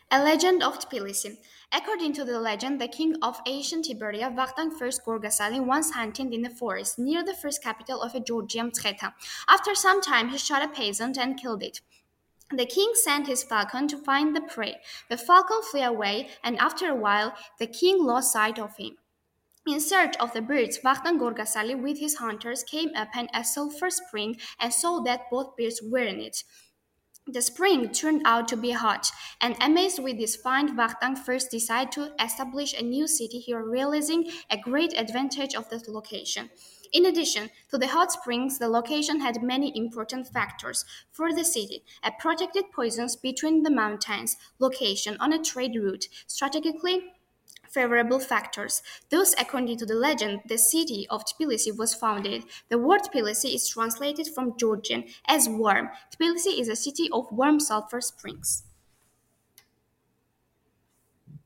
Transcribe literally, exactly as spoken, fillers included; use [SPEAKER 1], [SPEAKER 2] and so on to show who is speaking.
[SPEAKER 1] A legend of Tbilisi. According to the legend, the king of ancient Tiberia, Vakhtang I Gorgasali, once hunted in the forest near the first capital of a Georgian Mtskheta. After some time, he shot a peasant and killed it. The king sent his falcon to find the prey. The falcon flew away, and after a while, the king lost sight of him. In search of the birds, Vakhtang Gorgasali with his hunters came upon a sulfur spring and saw that both birds were in it. The spring turned out to be hot, and amazed with this find, Vakhtang first decided to establish a new city here, realizing a great advantage of the location. In addition to the hot springs, the location had many important factors for the city: a protected poisons between the mountains, location on a trade route, strategically favorable factors. Thus, according to the legend, the city of Tbilisi was founded. The word Tbilisi is translated from Georgian as warm. Tbilisi is a city of warm sulfur springs.